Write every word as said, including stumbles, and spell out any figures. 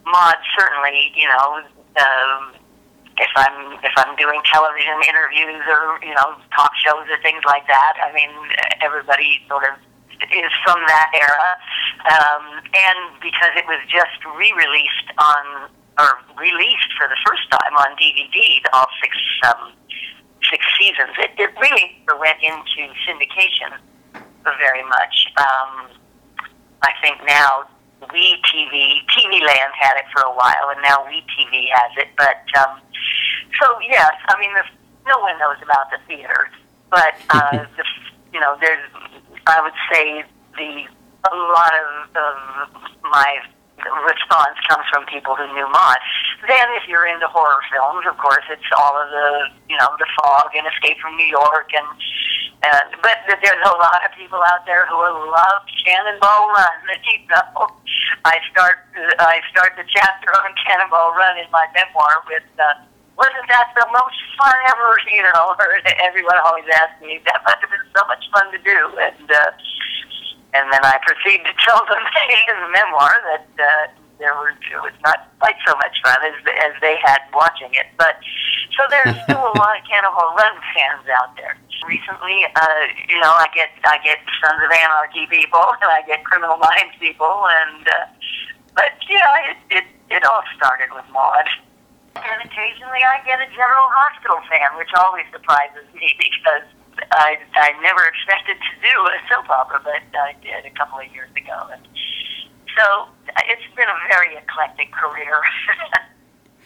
Maude, certainly, you know, um, if I'm if I'm doing television interviews or you know talk shows or things like that, I mean, everybody sort of is from that era, um, and because it was just re-released on or released for the first time on D V D, all six um, six seasons, it, it really went into syndication very much. Um, I think now We T V, T V Land had it for a while, and now We T V has it. But um, so yes, I mean, the, no one knows about the theater, but uh, the, you know, there's. I would say the a lot of, of my response comes from people who knew Maude. Then, if you're into horror films, of course, it's all of the you know the Fog and Escape from New York and. And, but there's a lot of people out there who love Cannonball Run. You know, I start I start the chapter on Cannonball Run in my memoir with, uh, "Wasn't that the most fun ever?" You know, everyone always asks me. That must have been so much fun to do, and uh, and then I proceed to tell them in the memoir that uh, there were it was not quite so much fun as as they had watching it. But so there's still a lot of Cannonball Run fans out there. Recently, uh, you know, I get I get Sons of Anarchy people, and I get Criminal Minds people, and uh, but yeah, it, it it all started with Maude. And occasionally, I get a General Hospital fan, which always surprises me because I I never expected to do a soap opera, but I did a couple of years ago. And so it's been a very eclectic career.